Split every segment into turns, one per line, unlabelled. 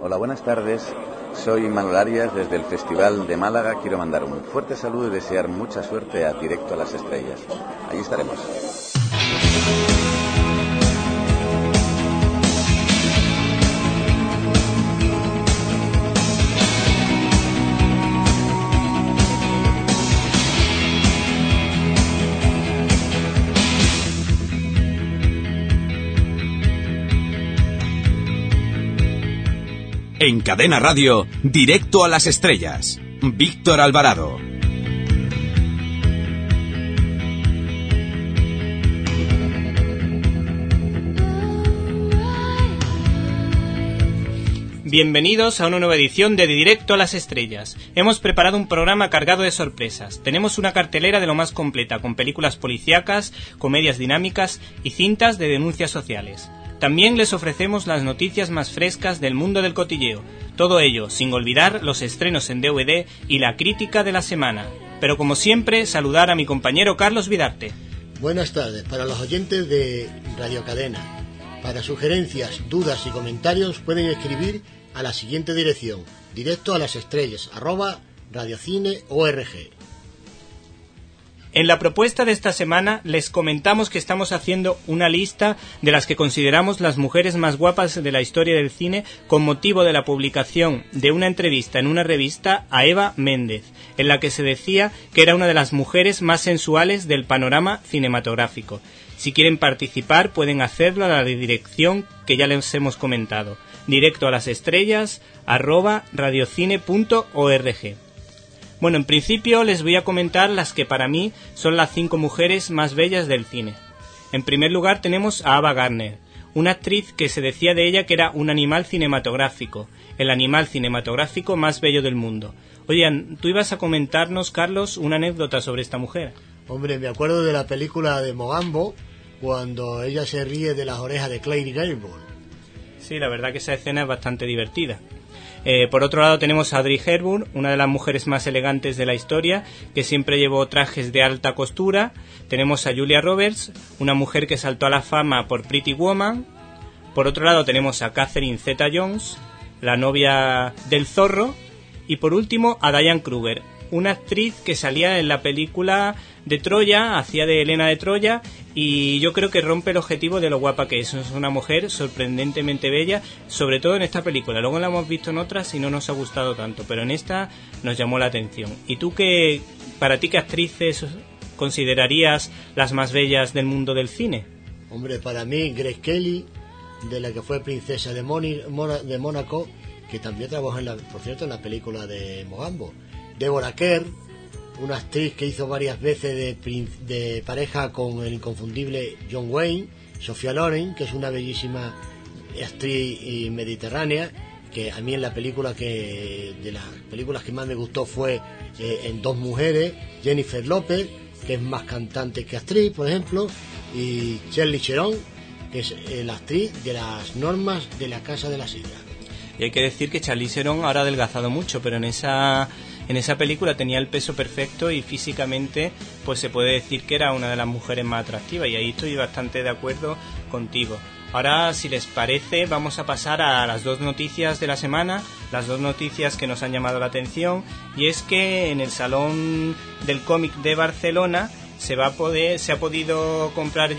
Hola, buenas tardes. Soy Manuel Arias desde el Festival de Málaga. Quiero mandar un fuerte saludo y desear mucha suerte a Directo a las Estrellas. Allí estaremos.
En Cadena Radio, Directo a las Estrellas. Víctor Alvarado.
Bienvenidos a una nueva edición de Directo a las Estrellas. Hemos preparado un programa cargado de sorpresas. Tenemos una cartelera de lo más completa, con películas policíacas, comedias dinámicas y cintas de denuncias sociales. También les ofrecemos las noticias más frescas del mundo del cotilleo. Todo ello sin olvidar los estrenos en DVD y la crítica de la semana. Pero como siempre, saludar a mi compañero Carlos Vidarte.
Buenas tardes para los oyentes de Radio Cadena. Para sugerencias, dudas y comentarios pueden escribir a la siguiente dirección: directo a las estrellas @radiocine.org.
En la propuesta de esta semana les comentamos que estamos haciendo una lista de las que consideramos las mujeres más guapas de la historia del cine con motivo de la publicación de una entrevista en una revista a Eva Méndez, en la que se decía que era una de las mujeres más sensuales del panorama cinematográfico. Si quieren participar pueden hacerlo a la dirección que ya les hemos comentado: directo a las estrellas @radiocine.org. Bueno, en principio les voy a comentar las que para mí son las 5 mujeres más bellas del cine. En primer lugar tenemos a Ava Gardner, una actriz que se decía de ella que era un animal cinematográfico, el animal cinematográfico más bello del mundo. Oye, tú ibas a comentarnos, Carlos, una anécdota sobre esta mujer.
Hombre, me acuerdo de la película de Mogambo, cuando ella se ríe de las orejas de Clark Gable.
Sí, la verdad que esa escena es bastante divertida. Por otro lado tenemos a Audrey Hepburn, una de las mujeres más elegantes de la historia, que siempre llevó trajes de alta costura. Tenemos a Julia Roberts, una mujer que saltó a la fama por Pretty Woman. Por otro lado tenemos a Catherine Zeta-Jones, la novia del zorro. Y por último a Diane Kruger, una actriz que salía en la película de Troya, hacía de Helena de Troya, y yo creo que rompe el objetivo de lo guapa que es. Es una mujer sorprendentemente bella, sobre todo en esta película. Luego la hemos visto en otras y no nos ha gustado tanto, pero en esta nos llamó la atención. ¿Y tú para ti qué actrices considerarías las más bellas del mundo del cine?
Hombre, para mí Grace Kelly, de la que fue princesa de Mónaco, que también trabajó por cierto en la película de Mogambo. Deborah Kerr, una actriz que hizo varias veces de pareja con el inconfundible John Wayne. Sophia Loren, que es una bellísima actriz mediterránea, que a mí de las películas que más me gustó fue en Dos mujeres. Jennifer López, que es más cantante que actriz, por ejemplo, y Charlize Theron, que es la actriz de Las normas de la Casa de la Sidra.
Y hay que decir que Charlize Theron ahora ha adelgazado mucho, pero en esa película tenía el peso perfecto y físicamente pues se puede decir que era una de las mujeres más atractivas, y ahí estoy bastante de acuerdo contigo. Ahora, si les parece, vamos a pasar a las 2 noticias de la semana, las 2 noticias que nos han llamado la atención, y es que en el Salón del Cómic de Barcelona se pudo comprar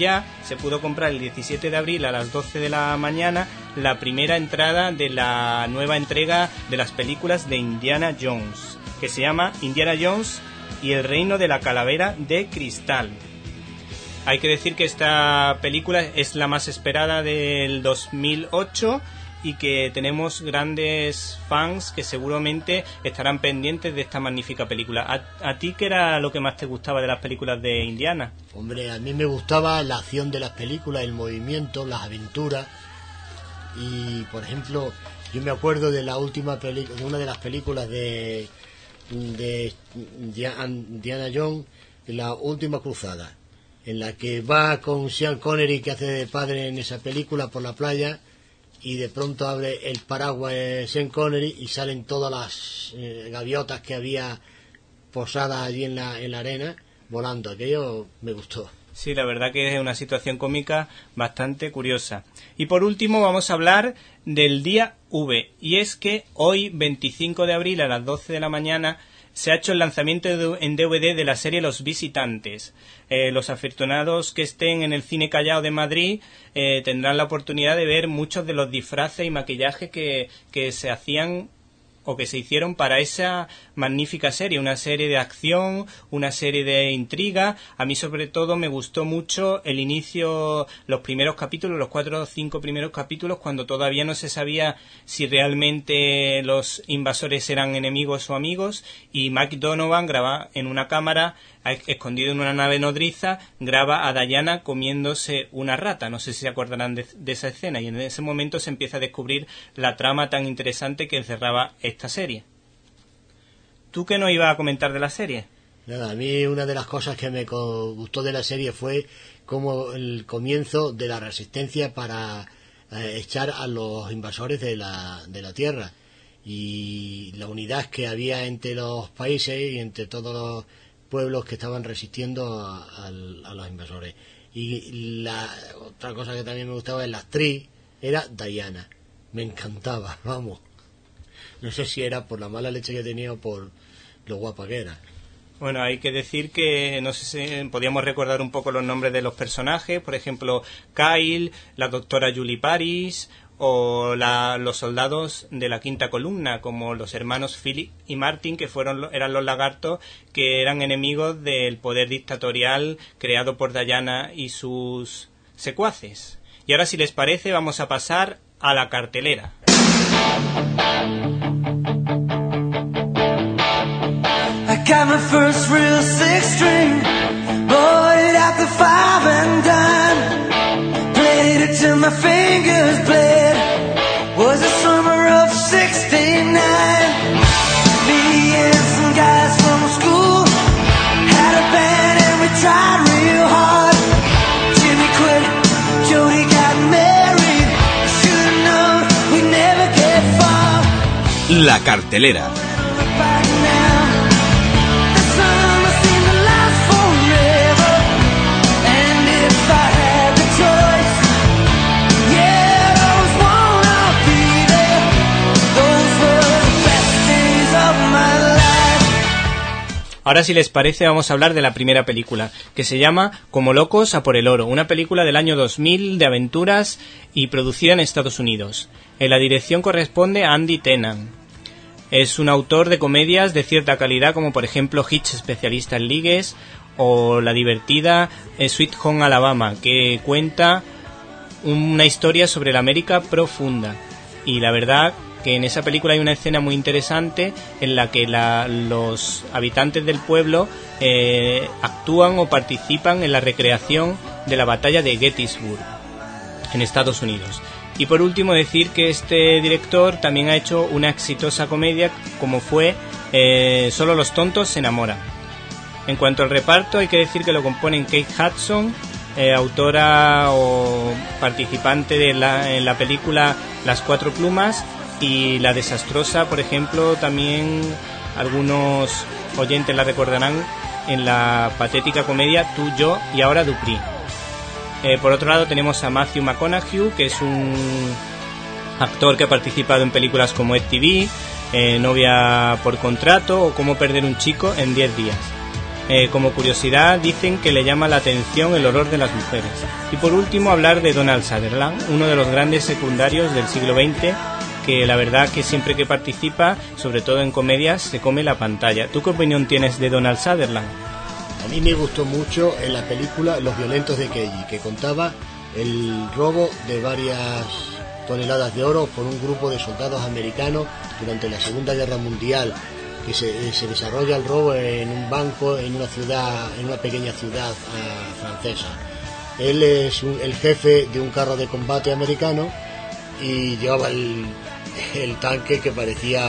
el 17 de abril a las 12 de la mañana la primera entrada de la nueva entrega de las películas de Indiana Jones, que se llama Indiana Jones y el reino de la calavera de cristal. Hay que decir que esta película es la más esperada del 2008 y que tenemos grandes fans que seguramente estarán pendientes de esta magnífica película. ¿A ti qué era lo que más te gustaba de las películas de Indiana?
Hombre, a mí me gustaba la acción de las películas, el movimiento, las aventuras. Y, por ejemplo, yo me acuerdo de la última película, de una de las películas de Indiana Jones, La última cruzada, en la que va con Sean Connery, que hace de padre en esa película, por la playa, y de pronto abre el paraguas Sean Connery y salen todas las gaviotas que había posadas allí en la arena volando. Aquello me gustó.
Sí, la verdad que es una situación cómica bastante curiosa. Y por último vamos a hablar del día V. Y es que hoy, 25 de abril, a las 12 de la mañana, se ha hecho el lanzamiento en DVD de la serie Los Visitantes. Los afortunados que estén en el Cine Callao de Madrid tendrán la oportunidad de ver muchos de los disfraces y maquillajes que se hacían o que se hicieron para esa magnífica serie, una serie de acción, una serie de intriga. A mí sobre todo me gustó mucho el inicio, los primeros capítulos, los 4 o 5 primeros capítulos, cuando todavía no se sabía si realmente los invasores eran enemigos o amigos, y Mike Donovan graba en una cámara, escondido en una nave nodriza, graba a Diana comiéndose una rata. No sé si se acordarán de esa escena, y en ese momento se empieza a descubrir la trama tan interesante que encerraba esta serie. ¿Tú qué nos ibas a comentar de la serie?
Nada, a mí una de las cosas que me gustó de la serie fue como el comienzo de la resistencia para echar a los invasores de la Tierra, y la unidad que había entre los países y entre todos los pueblos que estaban resistiendo a los invasores. Y la otra cosa que también me gustaba de la actriz era Diana. Me encantaba, vamos. No sé si era por la mala leche que tenía o por lo guapa que era.
Bueno, hay que decir que, no sé si podíamos recordar un poco los nombres de los personajes, por ejemplo, Kyle, la doctora Julie Paris, o los soldados de la quinta columna, como los hermanos Philip y Martin, que eran los lagartos que eran enemigos del poder dictatorial creado por Diana y sus secuaces. Y ahora, si les parece, vamos a pasar a la cartelera.
I got my first real six string, bought it at the 5 and dime, played it till my fingers bled. Was the summer of 69. Me and some guys from school had a band and we tried real hard. Jimmy quit, Jody got married. Should've known we'd never get far.
La cartelera.
Ahora, si les parece, vamos a hablar de la primera película, que se llama Como locos a por el oro, una película del año 2000 de aventuras y producida en Estados Unidos. En la dirección corresponde a Andy Tennant. Es un autor de comedias de cierta calidad, como por ejemplo Hitch, especialista en ligues, o la divertida Sweet Home Alabama, que cuenta una historia sobre la América profunda. Y la verdad que en esa película hay una escena muy interesante en la que los habitantes del pueblo actúan o participan en la recreación de la batalla de Gettysburg en Estados Unidos. Y por último, decir que este director también ha hecho una exitosa comedia como fue Solo los tontos se enamoran. En cuanto al reparto, hay que decir que lo componen Kate Hudson, autora o participante en la película Las Cuatro Plumas, y la desastrosa, por ejemplo, también algunos oyentes la recordarán en la patética comedia Tú, yo y ahora Dupree. Por otro lado tenemos a Matthew McConaughey, que es un actor que ha participado en películas como FTV, Novia por contrato o Cómo perder un chico en 10 días. Como curiosidad, dicen que le llama la atención el olor de las mujeres. Y por último, hablar de Donald Sutherland, uno de los grandes secundarios del siglo XX, que la verdad que siempre que participa, sobre todo en comedias, se come la pantalla. ¿Tú qué opinión tienes de Donald Sutherland?
A mí me gustó mucho en la película Los violentos de Kelly, que contaba el robo de varias toneladas de oro por un grupo de soldados americanos durante la Segunda Guerra Mundial, que se desarrolla el robo en un banco en una pequeña ciudad francesa. Él es el jefe de un carro de combate americano y llevaba el tanque que parecía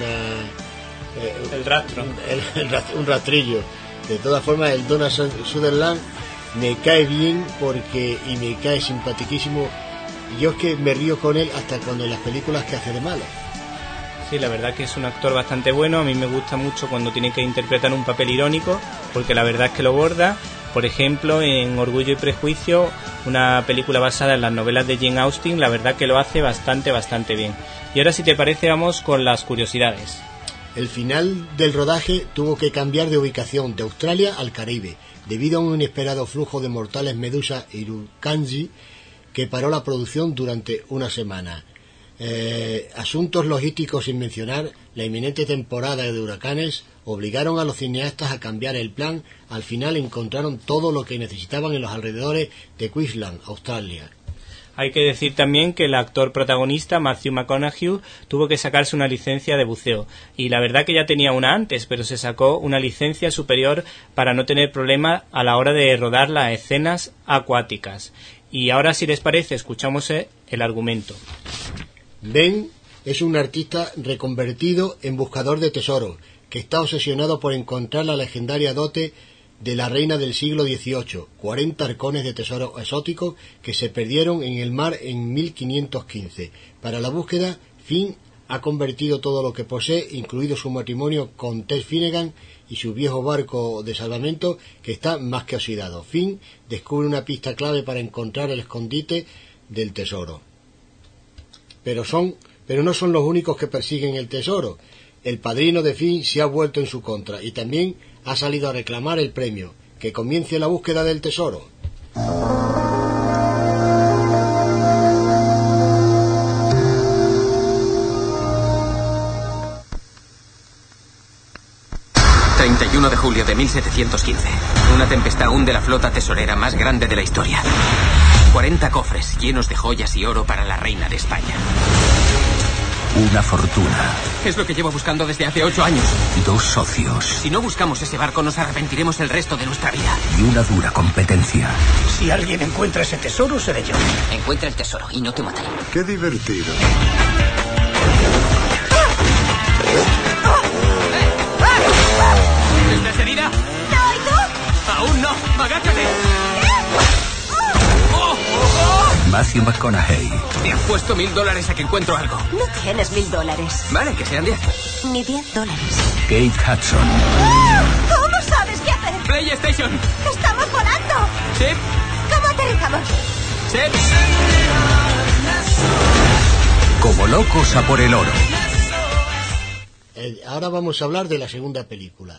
el rastro.
Un rastrillo. De todas formas, el Donald Sutherland me cae bien y me cae simpaticísimo. Yo es que me río con él hasta cuando en las películas que hace de malo.
Sí, la verdad que es un actor bastante bueno. A mí me gusta mucho cuando tiene que interpretar un papel irónico, porque la verdad es que lo borda. Por ejemplo, en Orgullo y Prejuicio, una película basada en las novelas de Jane Austen, la verdad que lo hace bastante bien. Y ahora, si te parece, vamos con las curiosidades.
El final del rodaje tuvo que cambiar de ubicación de Australia al Caribe, debido a un inesperado flujo de mortales Medusa y Urumqi que paró la producción durante una semana. Asuntos logísticos sin mencionar, la inminente temporada de huracanes obligaron a los cineastas a cambiar el plan. Al final encontraron todo lo que necesitaban en los alrededores de Queensland, Australia.
Hay que decir también que el actor protagonista, Matthew McConaughey, tuvo que sacarse una licencia de buceo. Y la verdad que ya tenía una antes, pero se sacó una licencia superior para no tener problema a la hora de rodar las escenas acuáticas. Y ahora, si les parece, escuchamos el argumento.
Ben es un artista reconvertido en buscador de tesoros, que está obsesionado por encontrar la legendaria dote de la reina del siglo XVIII, 40 arcones de tesoros exóticos que se perdieron en el mar en 1515. Para la búsqueda, Finn ha convertido todo lo que posee, incluido su matrimonio con Ted Finnegan y su viejo barco de salvamento, que está más que oxidado. Finn descubre una pista clave para encontrar el escondite del tesoro. Pero no son los únicos que persiguen el tesoro. El padrino de Finn se ha vuelto en su contra y también ha salido a reclamar el premio. Que comience la búsqueda del tesoro.
...31 de julio de 1715... una tempestad hunde la flota tesorera más grande de la historia. 40 cofres llenos de joyas y oro para la reina de España.
Una fortuna.
Es lo que llevo buscando desde hace 8 años.
2 socios.
Si no buscamos ese barco, nos arrepentiremos el resto de nuestra vida.
Y una dura competencia.
Si alguien encuentra ese tesoro, seré yo.
Encuentra el tesoro y no te mataré.
¡Qué divertido!
¿Estás herida?
¿No, y tú?
¡Aún no! ¡Agáchate!
Matthew McConaughey.
Te apuesto $1,000 a que encuentro algo.
No tienes $1,000.
Vale, que sean 10.
Ni $10.
Kate Hudson.
¿Cómo sabes qué hacer?
PlayStation.
¡Estamos volando!
¿Sí?
¿Cómo aterrizamos?
¿Sí?
Como locos a por el oro.
Ahora vamos a hablar de la segunda película.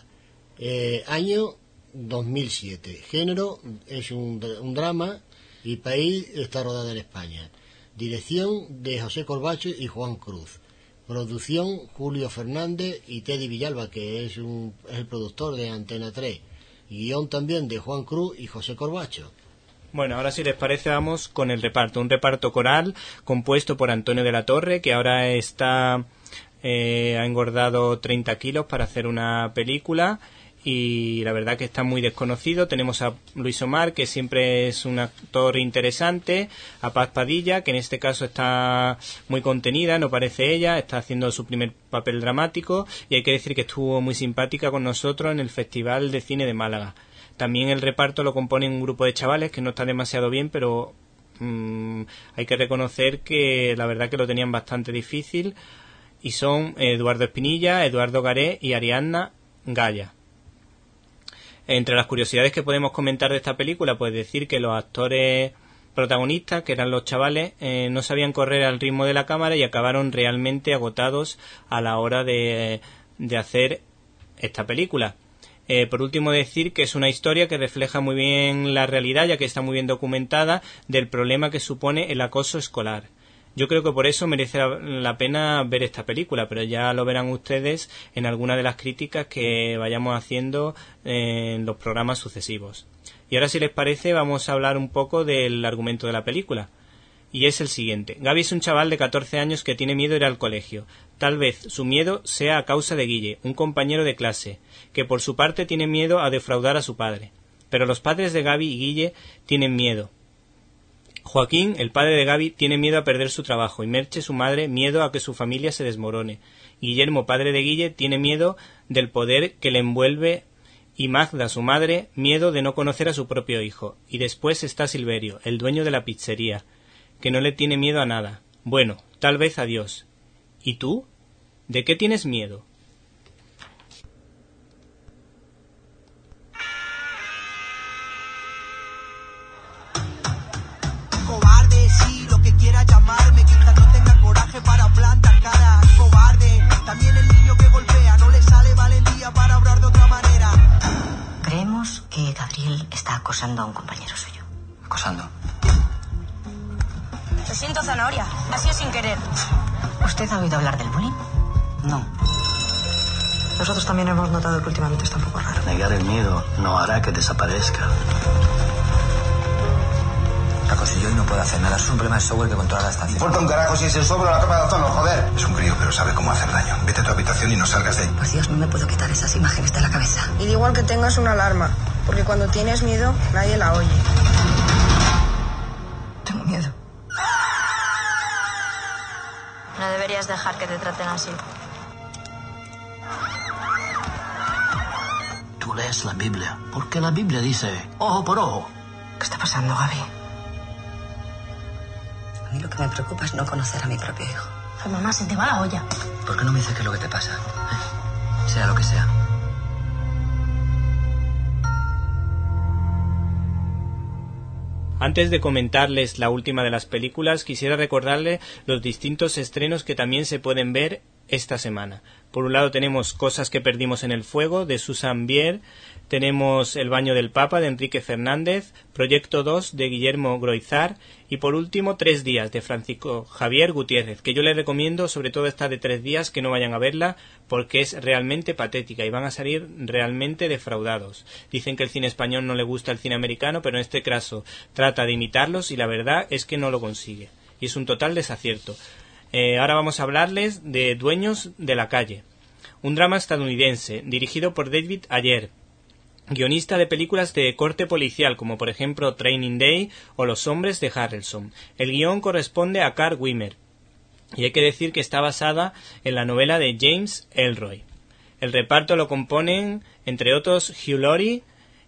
Año 2007. Género es un drama y país está rodada en España. Dirección de José Corbacho y Juan Cruz. Producción Julio Fernández y Teddy Villalba, que es el productor de Antena 3. Guión también de Juan Cruz y José Corbacho.
Bueno, ahora si les parece vamos con el reparto. Un reparto coral compuesto por Antonio de la Torre, que ahora ha engordado 30 kilos para hacer una película. Y la verdad que está muy desconocido. Tenemos a Luis Omar, que siempre es un actor interesante, a Paz Padilla, que en este caso está muy contenida, no parece ella, está haciendo su primer papel dramático, y hay que decir que estuvo muy simpática con nosotros en el Festival de Cine de Málaga. También el reparto lo componen un grupo de chavales que no está demasiado bien, pero hay que reconocer que la verdad que lo tenían bastante difícil, y son Eduardo Espinilla, Eduardo Garé y Ariadna Gaya. Entre las curiosidades que podemos comentar de esta película, pues decir que los actores protagonistas, que eran los chavales, no sabían correr al ritmo de la cámara y acabaron realmente agotados a la hora de hacer esta película. Por último, decir que es una historia que refleja muy bien la realidad, ya que está muy bien documentada, del problema que supone el acoso escolar. Yo creo que por eso merece la pena ver esta película, pero ya lo verán ustedes en alguna de las críticas que vayamos haciendo en los programas sucesivos. Y ahora, si les parece, vamos a hablar un poco del argumento de la película. Y es el siguiente. Gaby es un chaval de 14 años que tiene miedo de ir al colegio. Tal vez su miedo sea a causa de Guille, un compañero de clase, que por su parte tiene miedo a defraudar a su padre. Pero los padres de Gaby y Guille tienen miedo. Joaquín, el padre de Gaby, tiene miedo a perder su trabajo, y Merche, su madre, miedo a que su familia se desmorone. Guillermo, padre de Guille, tiene miedo del poder que le envuelve, y Magda, su madre, miedo de no conocer a su propio hijo. Y después está Silverio, el dueño de la pizzería, que no le tiene miedo a nada. Bueno, tal vez a Dios. ¿Y tú? ¿De qué tienes miedo?
así sin querer.
¿Usted ha oído hablar del bullying?
No.
Nosotros también hemos notado que últimamente está un poco raro.
Negar el miedo no hará que desaparezca.
La consiguió y no puede hacer nada. Es un problema de software que controla la estación.
Importa un carajo si es el software o la capa de ozono, joder. Es un crío, pero sabe cómo hacer daño. Vete a tu habitación y no salgas de ahí.
Pues Dios, no me puedo quitar esas imágenes de la cabeza.
Y da igual que tengas una alarma, porque cuando tienes miedo, nadie la oye.
Tengo miedo.
No deberías dejar que te traten así.
Tú lees la Biblia, porque la Biblia dice ojo por ojo.
¿Qué está pasando, Gaby? A mí lo que me preocupa es no conocer a mi propio hijo.
Ay, mamá, se te va la olla.
¿Por qué no me dices qué es lo que te pasa? Sea lo que sea.
Antes de comentarles la última de las películas, quisiera recordarles los distintos estrenos que también se pueden ver esta semana. Por un lado tenemos Cosas que perdimos en el fuego, de Susan Bier. Tenemos El baño del Papa, de Enrique Fernández. Proyecto 2, de Guillermo Groizar. Y por último, 3 días, de Francisco Javier Gutiérrez, que yo les recomiendo, sobre todo esta de 3 días, que no vayan a verla, porque es realmente patética y van a salir realmente defraudados. Dicen que el cine español no le gusta el cine americano, pero en este caso trata de imitarlos y la verdad es que no lo consigue. Y es un total desacierto. Ahora vamos a hablarles de Dueños de la calle, un drama estadounidense dirigido por David Ayer, guionista de películas de corte policial como por ejemplo Training Day o Los hombres de Harrelson. El guión corresponde a Carl Wimmer y hay que decir que está basada en la novela de James Ellroy. El reparto lo componen entre otros Hugh Laurie.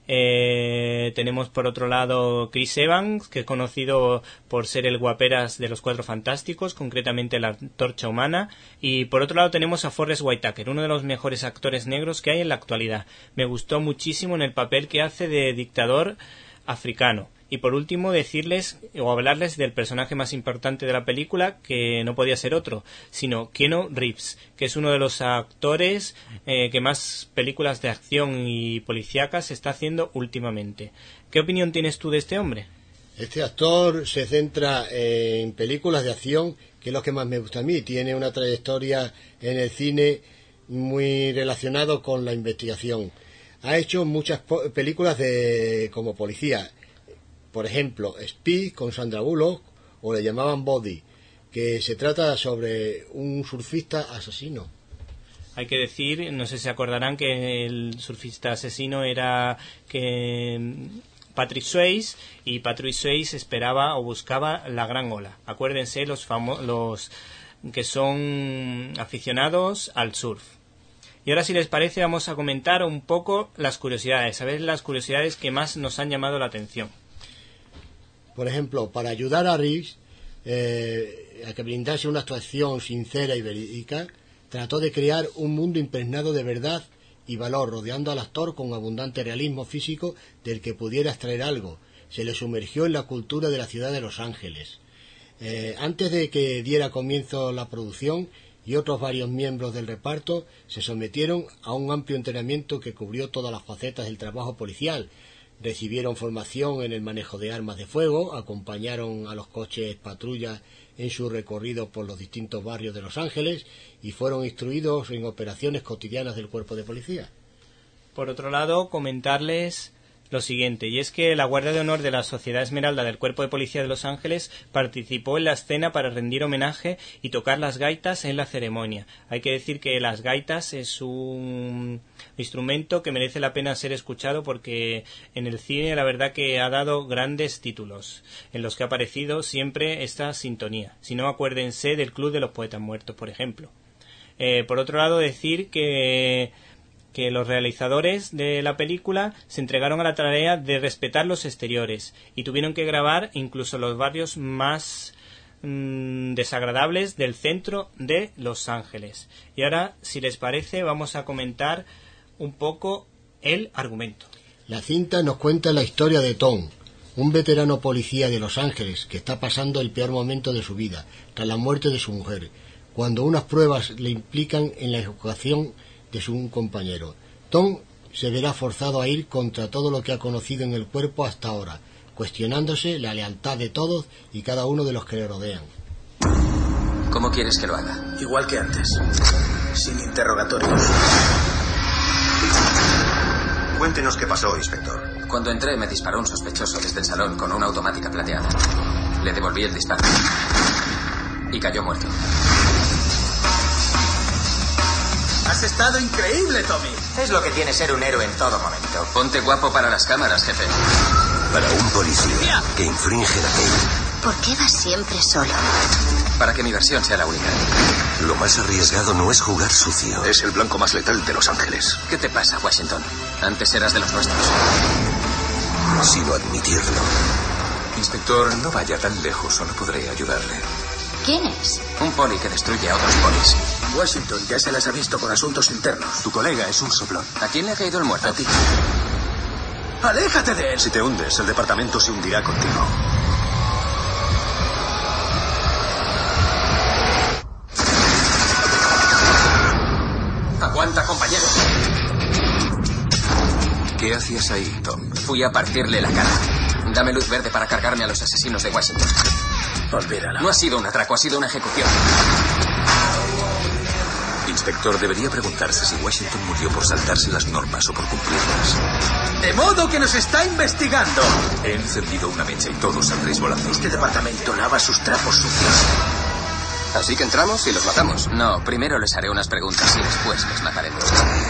Tenemos por otro lado Chris Evans, que es conocido por ser el guaperas de Los Cuatro Fantásticos, concretamente la Antorcha Humana, y por otro lado tenemos a Forrest Whitaker, uno de los mejores actores negros que hay en la actualidad. Me gustó muchísimo en el papel que hace de dictador africano. Y por último decirles o hablarles del personaje más importante de la película, que no podía ser otro, sino Keanu Reeves, que es uno de los actores que más películas de acción y policíacas está haciendo últimamente. ¿Qué opinión tienes tú de este hombre?
Este actor se centra en películas de acción, que es lo que más me gusta a mí. Tiene una trayectoria en el cine muy relacionado con la investigación. Ha hecho muchas películas como policía. Por ejemplo, Speed con Sandra Bullock, o le llamaban Body, que se trata sobre un surfista asesino.
Hay que decir, no sé si se acordarán, que el surfista asesino era Patrick Swayze, y Patrick Swayze esperaba o buscaba la gran ola. Acuérdense los que son aficionados al surf. Y ahora, si les parece, vamos a comentar un poco las curiosidades, a ver las curiosidades que más nos han llamado la atención.
Por ejemplo, para ayudar a Reeves a que brindase una actuación sincera y verídica, trató de crear un mundo impregnado de verdad y valor, rodeando al actor con abundante realismo físico del que pudiera extraer algo. Se le sumergió en la cultura de la ciudad de Los Ángeles. Antes de que diera comienzo la producción, y otros varios miembros del reparto se sometieron a un amplio entrenamiento que cubrió todas las facetas del trabajo policial. Recibieron formación en el manejo de armas de fuego, acompañaron a los coches patrulla en su recorrido por los distintos barrios de Los Ángeles y fueron instruidos en operaciones cotidianas del cuerpo de policía.
Por otro lado, comentarles lo siguiente, y es que la Guardia de Honor de la Sociedad Esmeralda del Cuerpo de Policía de Los Ángeles participó en la escena para rendir homenaje y tocar las gaitas en la ceremonia. Hay que decir que las gaitas es un instrumento que merece la pena ser escuchado, porque en el cine la verdad que ha dado grandes títulos en los que ha aparecido siempre esta sintonía. Si no, acuérdense del Club de los Poetas Muertos, por ejemplo. Por otro lado, decir que los realizadores de la película se entregaron a la tarea de respetar los exteriores y tuvieron que grabar incluso los barrios más desagradables del centro de Los Ángeles. Y ahora, si les parece, vamos a comentar un poco el argumento.
La cinta nos cuenta la historia de Tom, un veterano policía de Los Ángeles que está pasando el peor momento de su vida tras la muerte de su mujer, cuando unas pruebas le implican en la ejecución de su compañero. Tom se verá forzado a ir contra todo lo que ha conocido en el cuerpo hasta ahora, cuestionándose la lealtad de todos y cada uno de los que le rodean.
¿Cómo quieres que lo haga?
Igual que antes. Sin interrogatorios.
Cuéntenos qué pasó, inspector.
Cuando entré me disparó un sospechoso desde el salón con una automática plateada. Le devolví el disparo. Y cayó muerto.
Has estado increíble, Tommy.
Es lo que tiene ser un héroe en todo momento.
Ponte guapo para las cámaras, jefe.
Para un policía que infringe la ley.
¿Por qué vas siempre solo?
Para que mi versión sea la única.
Lo más arriesgado no es jugar sucio.
Es el blanco más letal de Los Ángeles.
¿Qué te pasa, Washington? Antes eras de los nuestros.
Sino admitirlo.
Inspector, no vaya tan lejos, solo podré ayudarle.
¿Quién es?
Un poli que destruye a otros polis.
Washington ya se las ha visto con asuntos internos.
Tu colega es un soplón.
¿A quién le ha caído el muerto?
A ti. ¡Aléjate de él!
Si te hundes, el departamento se hundirá contigo.
Aguanta, compañero.
¿Qué hacías ahí, Tom?
Fui a partirle la cara. Dame luz verde para cargarme a los asesinos de Washington.
Olvídalo.
No ha sido un atraco, ha sido una ejecución.
Inspector, debería preguntarse si Washington murió por saltarse las normas o por cumplirlas.
De modo que nos está investigando.
He encendido una mecha y todos saldréis volando.
Este departamento lava sus trapos sucios.
Así que entramos y los matamos. No, primero les haré unas preguntas y después les mataremos.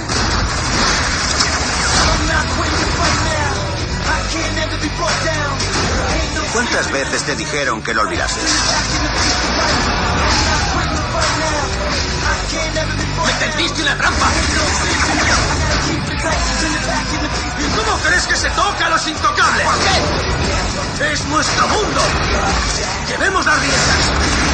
¿Cuántas veces te dijeron que lo olvidases?
¡Me tendiste una trampa! ¿Cómo crees que se toca a los intocables? ¿Por qué? ¡Es nuestro mundo! ¡Llevemos las riendas!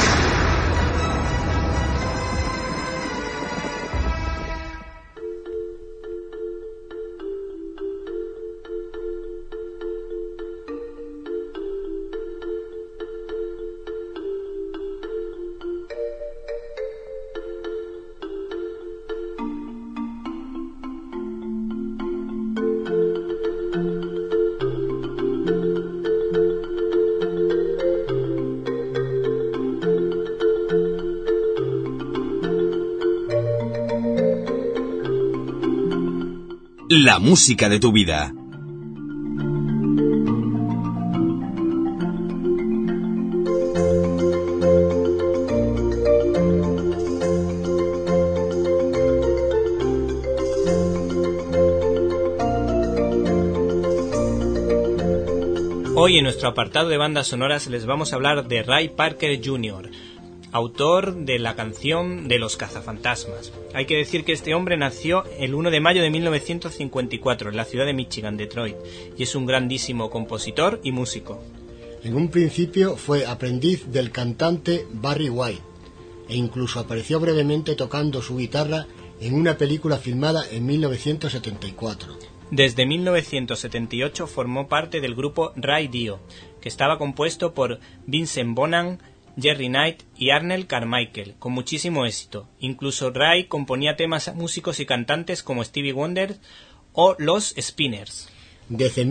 La música de tu vida.
Hoy en nuestro apartado de bandas sonoras les vamos a hablar de Ray Parker Jr., autor de la canción de Los Cazafantasmas. Hay que decir que este hombre nació el 1 de mayo de 1954 en la ciudad de Michigan, Detroit, y es un grandísimo compositor y músico.
En un principio fue aprendiz del cantante Barry White e incluso apareció brevemente tocando su guitarra en una película filmada en 1974.
Desde 1978 formó parte del grupo Ray Dio, que estaba compuesto por Vincent Bonham, Jerry Knight y Arnel Carmichael, con muchísimo éxito. Incluso Ray componía temas a músicos y cantantes como Stevie Wonder o los Spinners.
Desde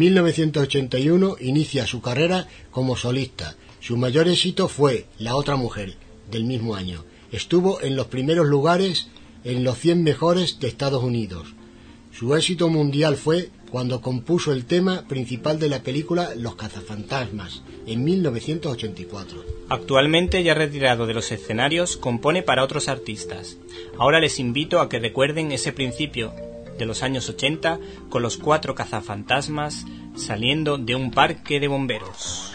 1981 inicia su carrera como solista. Su mayor éxito fue La otra mujer, del mismo año. Estuvo en los primeros lugares en los 100 mejores de Estados Unidos. Su éxito mundial fue cuando compuso el tema principal de la película Los Cazafantasmas, en 1984.
Actualmente, ya retirado de los escenarios, compone para otros artistas. Ahora les invito a que recuerden ese principio de los años 80 con los 4 cazafantasmas saliendo de un parque de bomberos.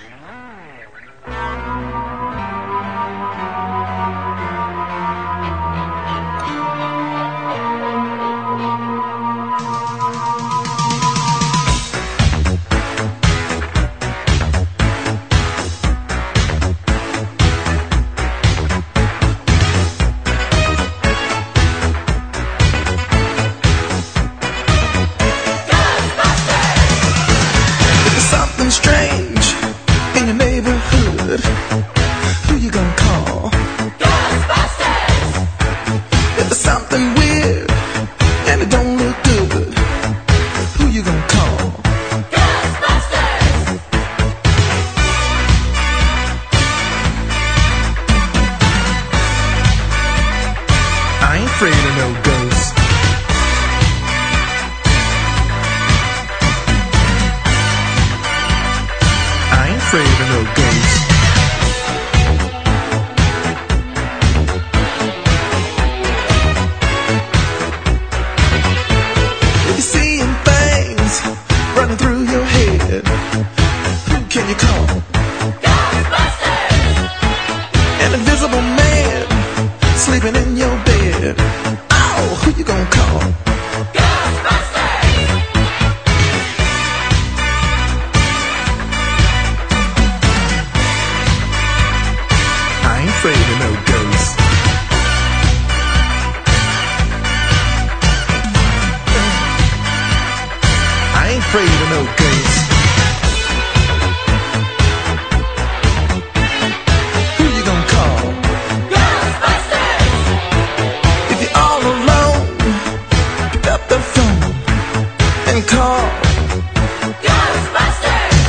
Strange afraid of no ghosts. I ain't afraid of no ghosts. If you're seeing things running through your head, who can you call? Ghostbusters! An invisible man sleeping in your bed. Oh, who you gonna call? Ghostbusters! I ain't afraid of no ghosts. I ain't afraid of no ghosts. Who you gonna call? Ghostbusters! If you're all alone, pick up the phone and call Ghostbusters!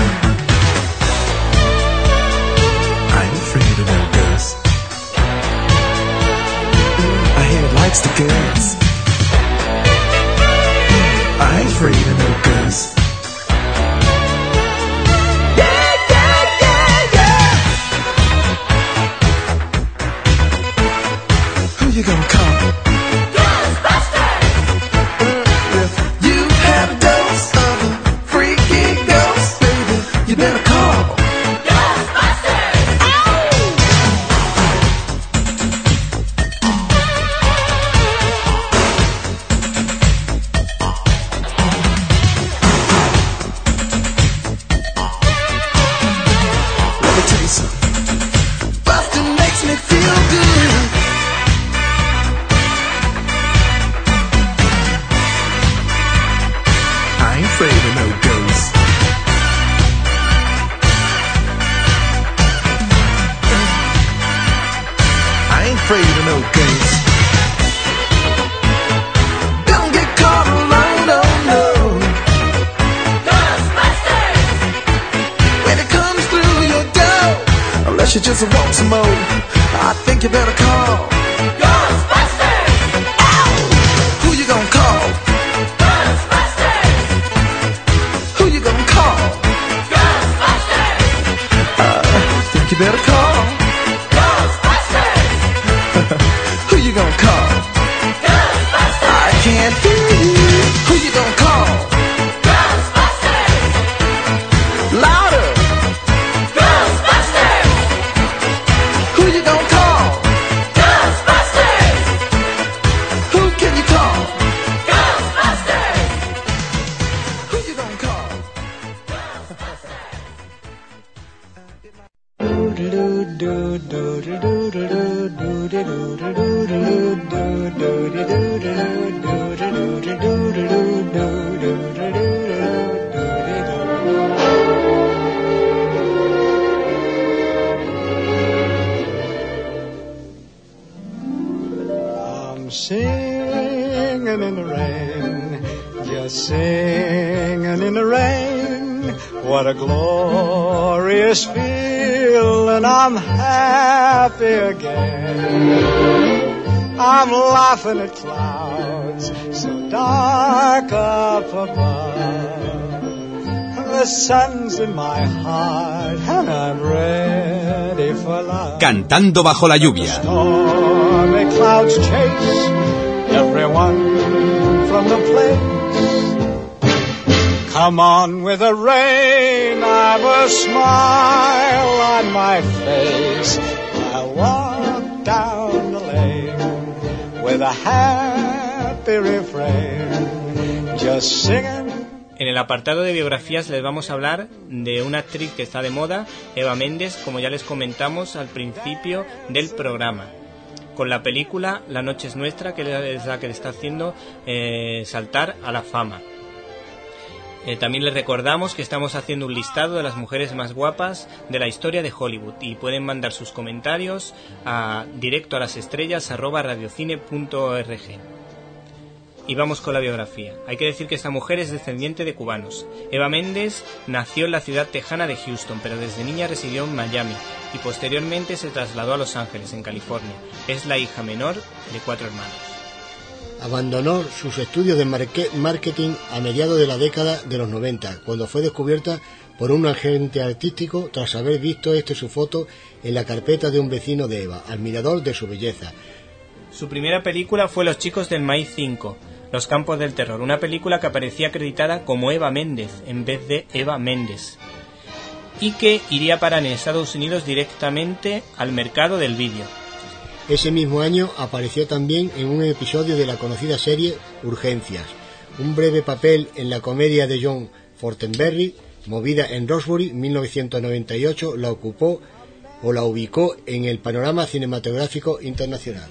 I ain't afraid of no ghosts. I hear it likes the girls. I ain't afraid of no ghosts. Yeah, yeah, yeah, yeah. Who you gonna call? Ghostbusters! If you had a dose of a freaky ghost, baby, you better call Ghostbusters! Let me tell you something. Bustin' makes me feel good. I ain't afraid of no ghosts. I ain't afraid of no ghosts. Don't get caught alone, oh no. Ghostbusters! When it comes through your door, unless you just want some more, I think you better call Ghostbusters! Ow! Who you gonna call? Ghostbusters! Who you gonna call? Ghostbusters! I think you better call Ghostbusters! Who you gonna call? Ghostbusters! I can't hear you. Who you gonna call? Ghostbusters! Louder! Ghostbusters! Who you gonna call? Ghostbusters! Who can you call? Ghostbusters! Who you gonna call? I'm singing in the rain, just singing in the rain. What a glorious feeling, I'm happy again. I'm laughing at clouds so dark up above. The sun's in my heart and I'm ready for love.
Cantando bajo la lluvia.
Stormy clouds chase everyone from the place. Come on with the rain, I've a smile on my face. I'll walk down the lane with a happy refrain, just singing.
En el apartado de biografías les vamos a hablar de una actriz que está de moda, Eva Méndez, como ya les comentamos al principio del programa, con la película La noche es nuestra, que es la que le está haciendo saltar a la fama. También les recordamos que estamos haciendo un listado de las mujeres más guapas de la historia de Hollywood y pueden mandar sus comentarios a directoalasestrellas@radiocine.org. Y vamos con la biografía. Hay que decir que esta mujer es descendiente de cubanos. Eva Méndez nació en la ciudad tejana de Houston, pero desde niña residió en Miami y posteriormente se trasladó a Los Ángeles, en California. Es la hija menor de 4 hermanos.
Abandonó sus estudios de marketing a mediados de la década de los 90, cuando fue descubierta por un agente artístico tras haber visto su foto en la carpeta de un vecino de Eva, admirador de su belleza.
Su primera película fue Los chicos del maíz 5, Los campos del terror, una película que aparecía acreditada como Eva Méndez en vez de Eva Méndez, y que iría a parar en Estados Unidos directamente al mercado del vídeo.
Ese mismo año apareció también en un episodio de la conocida serie Urgencias. Un breve papel en la comedia de John Fortenberry, movida en Roxbury, 1998, la ubicó en el panorama cinematográfico internacional.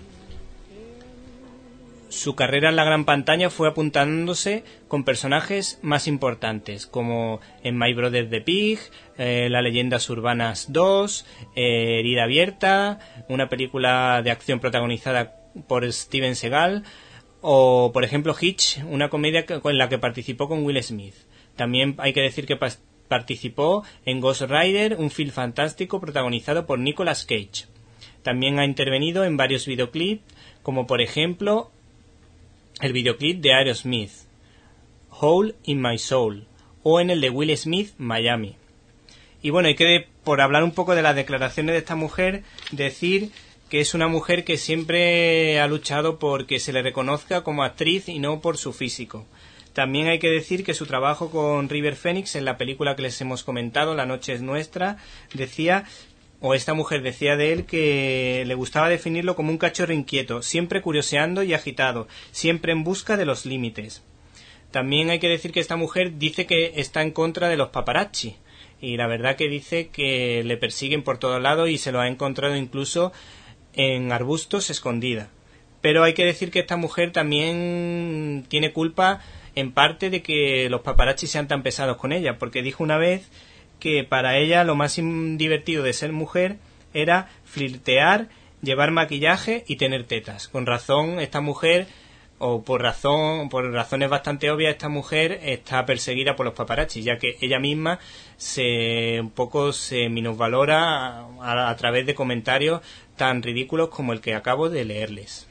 Su carrera en la gran pantalla fue apuntándose con personajes más importantes, como en My Brother the Pig, La Leyendas Urbanas 2, Herida Abierta, una película de acción protagonizada por Steven Seagal, o por ejemplo Hitch, una comedia en la que participó con Will Smith. También hay que decir que participó en Ghost Rider, un film fantástico protagonizado por Nicolas Cage. También ha intervenido en varios videoclips, como por ejemplo el videoclip de Aerosmith, Hole in My Soul, o en el de Will Smith, Miami. Y bueno, hay que, por hablar un poco de las declaraciones de esta mujer, decir que es una mujer que siempre ha luchado por que se le reconozca como actriz y no por su físico. También hay que decir que su trabajo con River Phoenix en la película que les hemos comentado, La noche es nuestra, esta mujer decía de él que le gustaba definirlo como un cachorro inquieto, siempre curioseando y agitado, siempre en busca de los límites. También hay que decir que esta mujer dice que está en contra de los paparazzi, y la verdad que dice que le persiguen por todos lados y se lo ha encontrado incluso en arbustos escondida. Pero hay que decir que esta mujer también tiene culpa en parte de que los paparazzi sean tan pesados con ella, porque dijo una vez que para ella lo más divertido de ser mujer era flirtear, llevar maquillaje y tener tetas. Con razón, esta mujer, o por razones bastante obvias, esta mujer está perseguida por los paparazzi, ya que ella misma se minusvalora a través de comentarios tan ridículos como el que acabo de leerles.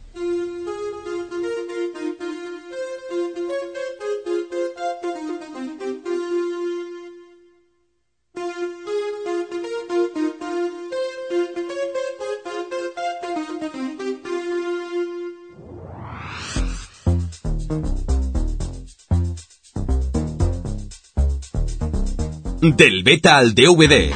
Del beta al DVD.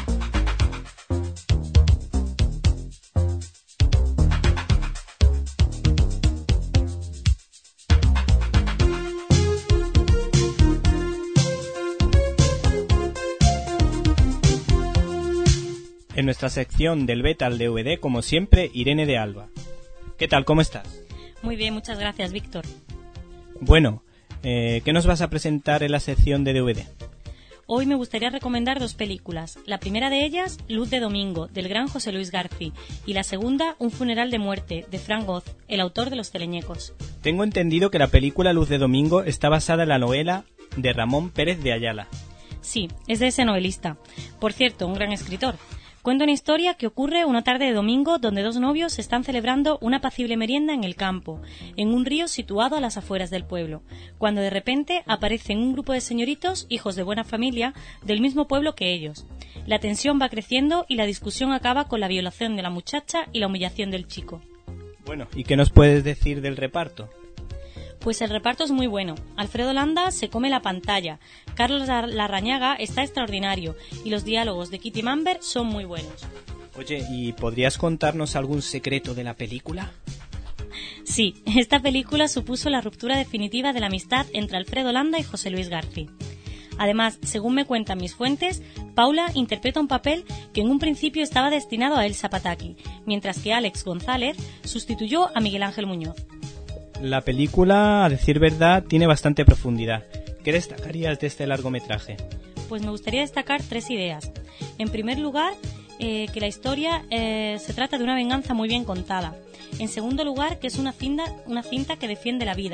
En nuestra sección del beta al DVD, como siempre, Irene de Alba. ¿Qué tal? ¿Cómo estás?
Muy bien, muchas gracias, Víctor.
Bueno, ¿qué nos vas a presentar en la sección de DVD?
Hoy me gustaría recomendar 2 películas. La primera de ellas, Luz de Domingo, del gran José Luis García, y la segunda, Un funeral de muerte, de Frank Oz, el autor de Los Teleñecos.
Tengo entendido que la película Luz de Domingo está basada en la novela de Ramón Pérez de Ayala.
Sí, es de ese novelista. Por cierto, un gran escritor. Cuenta una historia que ocurre una tarde de domingo donde 2 novios están celebrando una apacible merienda en el campo, en un río situado a las afueras del pueblo, cuando de repente aparecen un grupo de señoritos, hijos de buena familia, del mismo pueblo que ellos. La tensión va creciendo y la discusión acaba con la violación de la muchacha y la humillación del chico.
Bueno, ¿y qué nos puedes decir del reparto?
Pues el reparto es muy bueno. Alfredo Landa se come la pantalla, Carlos Larrañaga está extraordinario y los diálogos de Kitty Mamber son muy buenos.
Oye, ¿y podrías contarnos algún secreto de la película?
Sí, esta película supuso la ruptura definitiva de la amistad entre Alfredo Landa y José Luis García. Además, según me cuentan mis fuentes, Paula interpreta un papel que en un principio estaba destinado a Elsa Pataky, mientras que Alex González sustituyó a Miguel Ángel Muñoz.
La película, a decir verdad, tiene bastante profundidad. ¿Qué destacarías de este largometraje?
Pues me gustaría destacar 3 ideas. En primer lugar, que la historia se trata de una venganza muy bien contada. En segundo lugar, que es una cinta que defiende la vida.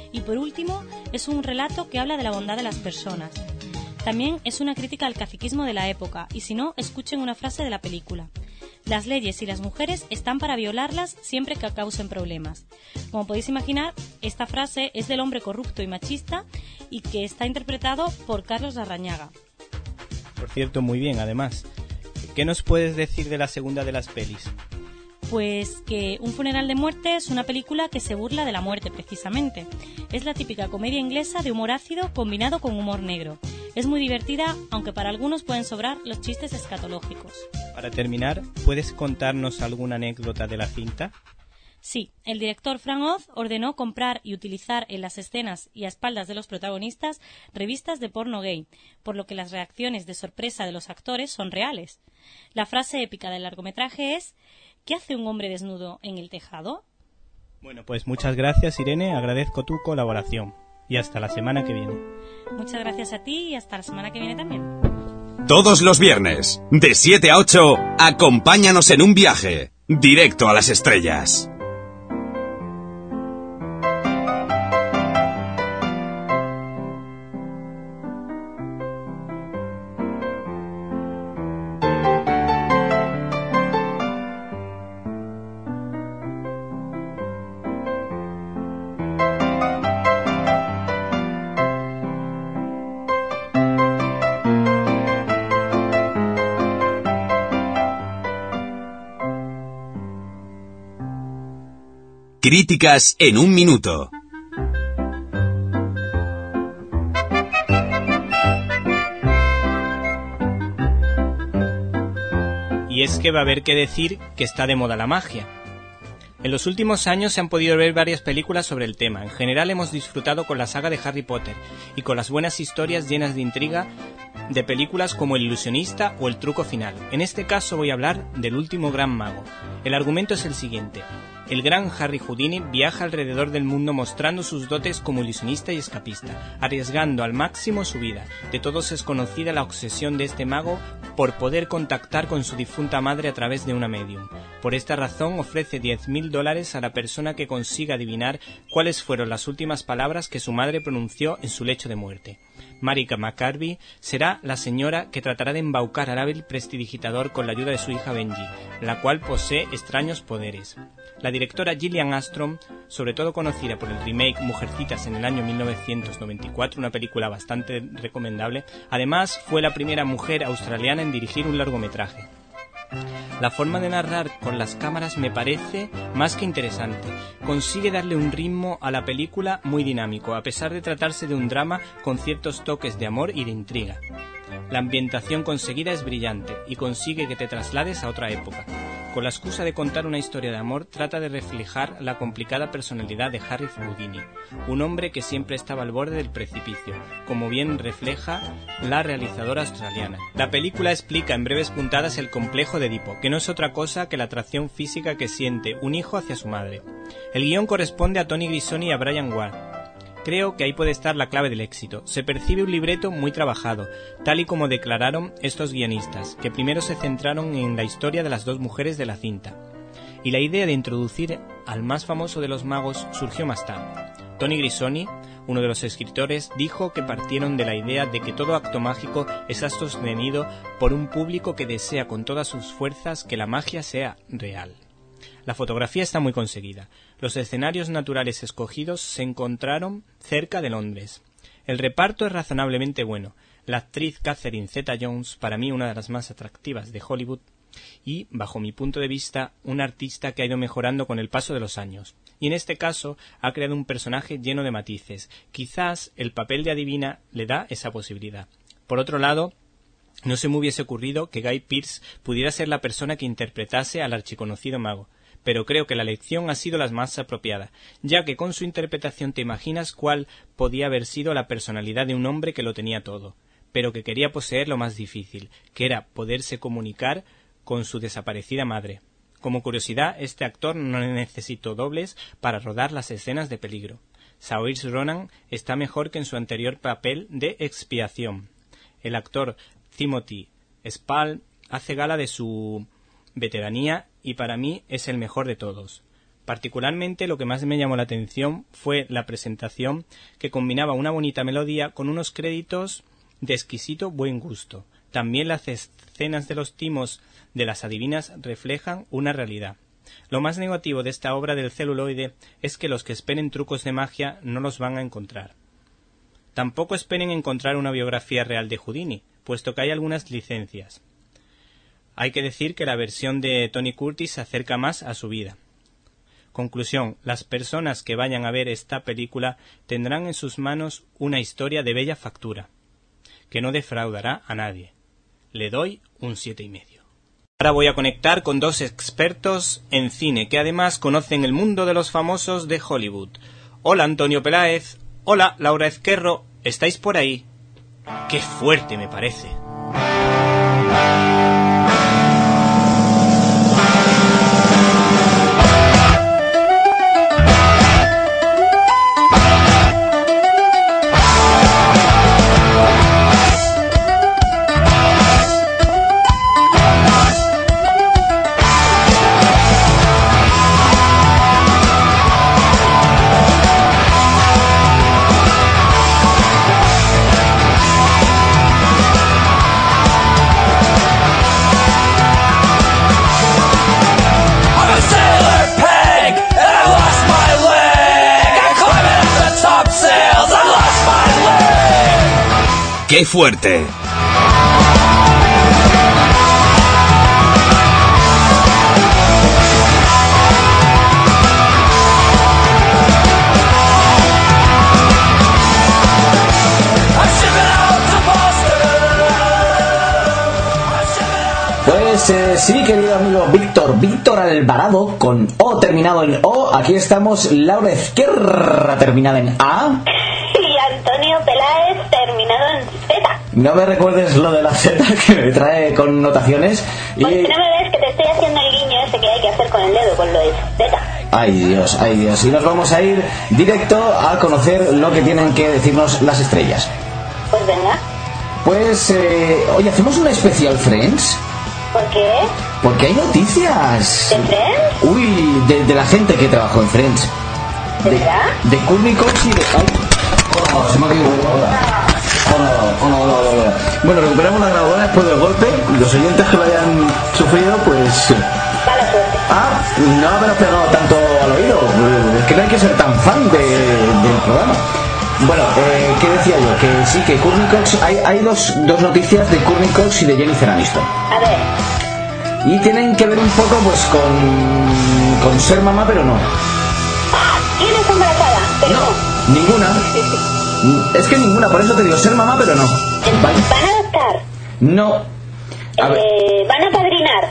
Y por último, es un relato que habla de la bondad de las personas. También es una crítica al caciquismo de la época, y si no, escuchen una frase de la película. Las leyes y las mujeres están para violarlas siempre que causen problemas. Como podéis imaginar, esta frase es del hombre corrupto y machista y que está interpretado por Carlos Larrañaga.
Por cierto, muy bien, además. ¿Qué nos puedes decir de la segunda de las pelis?
Pues que Un funeral de muerte es una película que se burla de la muerte, precisamente. Es la típica comedia inglesa de humor ácido combinado con humor negro. Es muy divertida, aunque para algunos pueden sobrar los chistes escatológicos.
Para terminar, ¿puedes contarnos alguna anécdota de la cinta?
Sí, el director Frank Oz ordenó comprar y utilizar en las escenas y a espaldas de los protagonistas revistas de porno gay, por lo que las reacciones de sorpresa de los actores son reales. La frase épica del largometraje es: ¿qué hace un hombre desnudo en el tejado?
Bueno, pues muchas gracias, Irene, agradezco tu colaboración. Y hasta la semana que viene.
Muchas gracias a ti y hasta la semana que viene también.
Todos los viernes, de 7 a 8, acompáñanos en un viaje directo a las estrellas. Críticas en un minuto.
Y es que va a haber que decir que está de moda la magia. En los últimos años se han podido ver varias películas sobre el tema. En general hemos disfrutado con la saga de Harry Potter y con las buenas historias llenas de intriga de películas como El ilusionista o El truco final. En este caso voy a hablar del último gran mago. El argumento es el siguiente. El gran Harry Houdini viaja alrededor del mundo mostrando sus dotes como ilusionista y escapista, arriesgando al máximo su vida. De todos es conocida la obsesión de este mago por poder contactar con su difunta madre a través de una medium. Por esta razón ofrece $10,000 a la persona que consiga adivinar cuáles fueron las últimas palabras que su madre pronunció en su lecho de muerte. Marika McCarthy será la señora que tratará de embaucar al hábil prestidigitador con la ayuda de su hija Benji, la cual posee extraños poderes. La directora Gillian Armstrong, sobre todo conocida por el remake Mujercitas en el año 1994, una película bastante recomendable, además fue la primera mujer australiana en dirigir un largometraje. La forma de narrar con las cámaras me parece más que interesante. Consigue darle un ritmo a la película muy dinámico, a pesar de tratarse de un drama con ciertos toques de amor y de intriga. La ambientación conseguida es brillante y consigue que te traslades a otra época. Con la excusa de contar una historia de amor, trata de reflejar la complicada personalidad de Harry Houdini, un hombre que siempre estaba al borde del precipicio, como bien refleja la realizadora australiana. La película explica en breves puntadas el complejo de Edipo, que no es otra cosa que la atracción física que siente un hijo hacia su madre. El guión corresponde a Tony Grisoni y a Brian Ward. Creo que ahí puede estar la clave del éxito. Se percibe un libreto muy trabajado, tal y como declararon estos guionistas, que primero se centraron en la historia de las dos mujeres de la cinta. Y la idea de introducir al más famoso de los magos surgió más tarde. Tony Grisoni, uno de los escritores, dijo que partieron de la idea de que todo acto mágico está sostenido por un público que desea con todas sus fuerzas que la magia sea real. La fotografía está muy conseguida. Los escenarios naturales escogidos se encontraron cerca de Londres. El reparto es razonablemente bueno. La actriz Catherine Zeta-Jones, para mí una de las más atractivas de Hollywood, y, bajo mi punto de vista, una artista que ha ido mejorando con el paso de los años. Y en este caso ha creado un personaje lleno de matices. Quizás el papel de adivina le da esa posibilidad. Por otro lado, no se me hubiese ocurrido que Guy Pearce pudiera ser la persona que interpretase al archiconocido mago. Pero creo que la elección ha sido la más apropiada, ya que con su interpretación te imaginas cuál podía haber sido la personalidad de un hombre que lo tenía todo, pero que quería poseer lo más difícil, que era poderse comunicar con su desaparecida madre. Como curiosidad, este actor no necesitó dobles para rodar las escenas de peligro. Saoirse Ronan está mejor que en su anterior papel de expiación. El actor Timothy Spall hace gala de su veteranía y para mí es el mejor de todos. Particularmente lo que más me llamó la atención fue la presentación, que combinaba una bonita melodía con unos créditos de exquisito buen gusto. También las escenas de los timos de las adivinas reflejan una realidad. Lo más negativo de esta obra del celuloide es que los que esperen trucos de magia no los van a encontrar. Tampoco esperen encontrar una biografía real de Houdini, puesto que hay algunas licencias. Hay que decir que la versión de Tony Curtis se acerca más a su vida. Conclusión: las personas que vayan a ver esta película tendrán en sus manos una historia de bella factura, que no defraudará a nadie. Le doy un 7,5. Ahora voy a conectar con dos expertos en cine, que además conocen el mundo de los famosos de Hollywood. Hola Antonio Peláez, hola Laura Ezquerro, ¿estáis por ahí? ¡Qué fuerte me parece!
¡Qué fuerte!
Pues sí, querido amigo Víctor Alvarado, con O terminado en O. Aquí estamos, Laura Ezquerra terminada en A.
Y Antonio Peláez terminado en Z.
No me recuerdes lo de la Z, que me trae connotaciones.
Pues si no me ves que te estoy haciendo el guiño ese que hay que hacer con el dedo, con lo de Z.
Ay Dios. Y nos vamos a ir directo a conocer lo que tienen que decirnos las estrellas.
Pues venga.
Pues, oye, ¿hacemos una especial Friends?
¿Por qué?
Porque hay noticias.
¿De Friends?
Uy, de la gente que trabajó en Friends.
¿De verdad?
De Courtney Cox y de... Hola, se me ha caído. Hola. Bueno, recuperamos la grabadora después del golpe. Los oyentes que lo hayan sufrido, pues...
Mala suerte.
No haber pegado tanto al oído. Es que no hay que ser tan fan del programa. Bueno, ¿qué decía yo? Que sí, que Courtney Cox... Hay dos noticias de Courtney Cox y de Jennifer Aniston.
A ver.
Y tienen que ver un poco, pues, con ser mamá, pero no.
¿Quién está embarazada? Pero no.
Ninguna. Es que ninguna, por eso te digo, ser mamá, pero no.
¿Van a adoptar?
No.
¿Van a padrinar?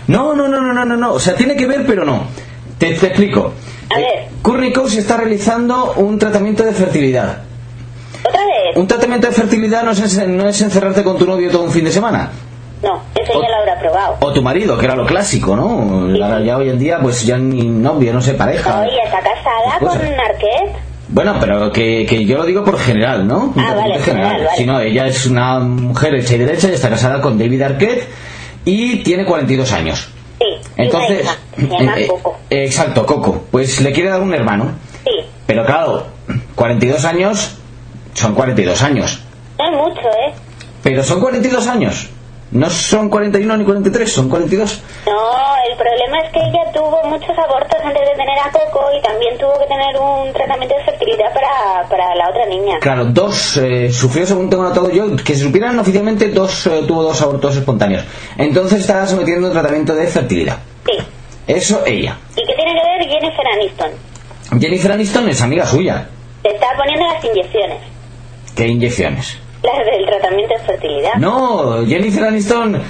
No. O sea, tiene que ver, pero no. Te explico.
A ver.
Courtney Cox está realizando un tratamiento de fertilidad.
¿Otra vez?
Un tratamiento de fertilidad no es encerrarte con tu novio todo un fin de semana.
No, eso ya lo habrá probado.
O tu marido, que era lo clásico, ¿no? Sí. Ahora ya hoy en día, pues ya ni novio, no sé, pareja.
Oye, está casada con Arquette.
Bueno, pero que yo lo digo por general, ¿no?
Vale,
general. Vale. Si no, ella es una mujer hecha y derecha y está casada con David Arquette y tiene 42 años.
Sí.
Entonces,
se llama Coco.
Exacto, Coco. Pues le quiere dar un hermano.
Sí.
Pero claro, 42 años son 42 años.
No es mucho, ¿eh?
Pero son 42 años. No son 41 ni 43, son 42.
No, el problema es que ella tuvo muchos abortos antes de tener a Coco y también tuvo que tener un tratamiento de fertilidad para la otra niña.
Claro, sufrió, según tengo notado yo, que se supieran oficialmente, tuvo 2 abortos espontáneos. Entonces estaba sometiendo un tratamiento de fertilidad.
Sí.
Eso ella.
¿Y qué tiene que ver Jennifer Aniston?
Jennifer Aniston es amiga suya.
Se está poniendo las inyecciones.
¿Qué inyecciones?
Las del tratamiento de fertilidad.
No, Jennifer Aniston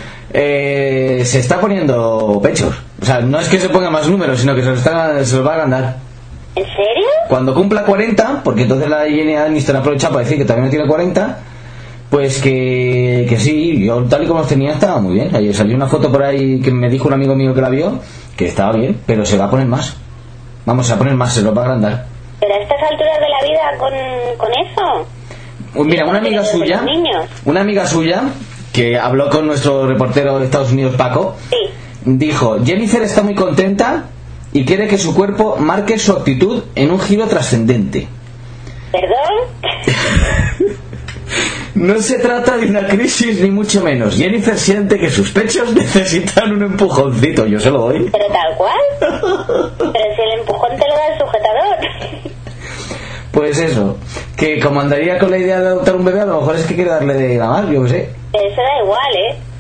se está poniendo pechos. O sea, no es que se ponga más números, sino que se los va a agrandar.
¿En serio?
Cuando cumpla 40, porque entonces la Jennifer Aniston aprovecha para decir que también no tiene 40, pues que sí, yo tal y como los tenía estaba muy bien. Ayer salió una foto por ahí que me dijo un amigo mío que la vio, que estaba bien, pero se va a poner más. Vamos a poner más, se los va a agrandar.
Pero a estas alturas de la vida con eso...
Mira, una amiga suya que habló con nuestro reportero de Estados Unidos, Paco,
sí.
Dijo, Jennifer está muy contenta y quiere que su cuerpo marque su actitud en un giro trascendente.
¿Perdón?
No se trata de una crisis ni mucho menos. Jennifer siente que sus pechos necesitan un empujoncito. Yo se lo doy.
Pero tal cual. Pero si el empujón te lo da el sujetador.
Pues eso, que como andaría con la idea de adoptar un bebé, a lo mejor es que quiere darle de mamar, yo qué sé.
Eso da igual,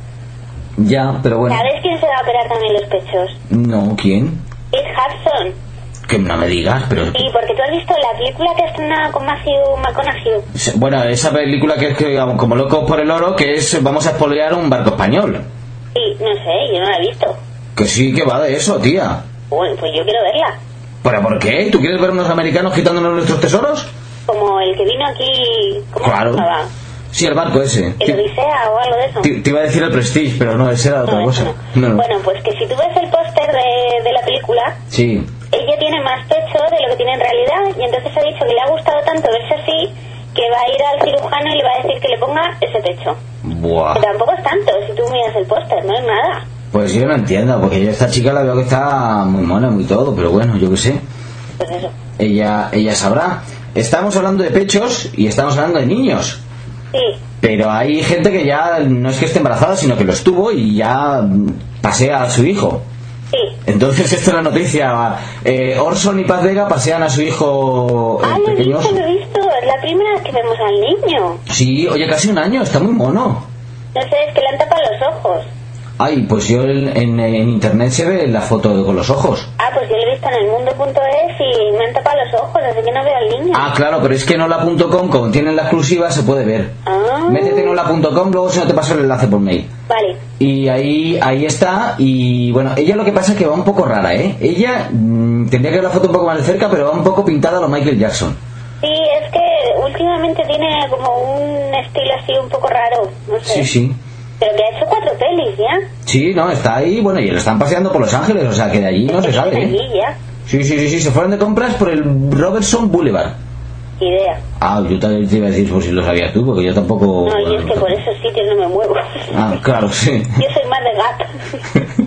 Ya, pero bueno.
¿Sabes quién se va a operar también los pechos?
No, ¿quién?
Kate Hudson.
Que no me digas, pero...
Sí, porque tú has visto la película que estrenado con Matthew McConaughey.
Bueno, esa película que es que, como Locos por el Oro, que es vamos a espolear un barco español.
Sí, no sé, yo no la he visto.
Que sí, que va de eso, tía.
Bueno, pues yo quiero verla.
¿Pero por qué? ¿Tú quieres ver unos americanos quitándonos nuestros tesoros?
Como el que vino aquí... ¿Cómo
claro.
se llamaba?
Sí, el barco ese.
¿El Odisea o algo de eso?
Te iba a decir el Prestige, pero no, ese era otra cosa. No.
Bueno, pues que si tú ves el póster de la película...
Sí.
Ella tiene más pecho de lo que tiene en realidad y entonces ha dicho que le ha gustado tanto verse así que va a ir al cirujano y le va a decir que le ponga ese pecho.
Buah.
Que tampoco es tanto, si tú miras el póster, no es nada.
Pues yo no entiendo, porque yo esta chica la veo que está muy mona, muy todo, pero bueno, yo qué sé.
Pues eso.
Ella sabrá. Estamos hablando de pechos y estamos hablando de niños.
Sí.
Pero hay gente que ya no es que esté embarazada, sino que lo estuvo y ya pasea a su hijo.
Sí.
Entonces esta es la noticia. Orson y Paz Vega pasean a su hijo pequeños.
Lo he visto, es la primera vez que vemos al niño.
Sí, oye, casi un año, está muy mono.
No sé, es que le han tapado los ojos.
Ay, pues yo en internet se ve la foto con los ojos.
Ah, pues yo lo he visto en elmundo.es y me han tapado los ojos, así que no veo al niño.
Ah, claro, pero es que en hola.com, como tienen la exclusiva, se puede ver. Métete en hola.com, luego si no te paso el enlace por mail.
Vale.
Y ahí está, y bueno, ella lo que pasa es que va un poco rara, ¿eh? Ella tendría que ver la foto un poco más de cerca, pero va un poco pintada a lo Michael Jackson.
Sí, es que últimamente tiene como un estilo así un poco raro, no sé.
Sí.
Pero que ha hecho 4 pelis ya.
Sí, no, está ahí, bueno, y lo están paseando por Los Ángeles, o sea que de allí no se sale.
Allí ya.
Sí, se fueron de compras por el Robertson Boulevard.
Idea.
Ah, yo te iba a decir por si lo sabías tú, porque yo tampoco...
No, yo es que por esos sitios no me muevo.
Ah, claro, sí.
Yo soy más de gato.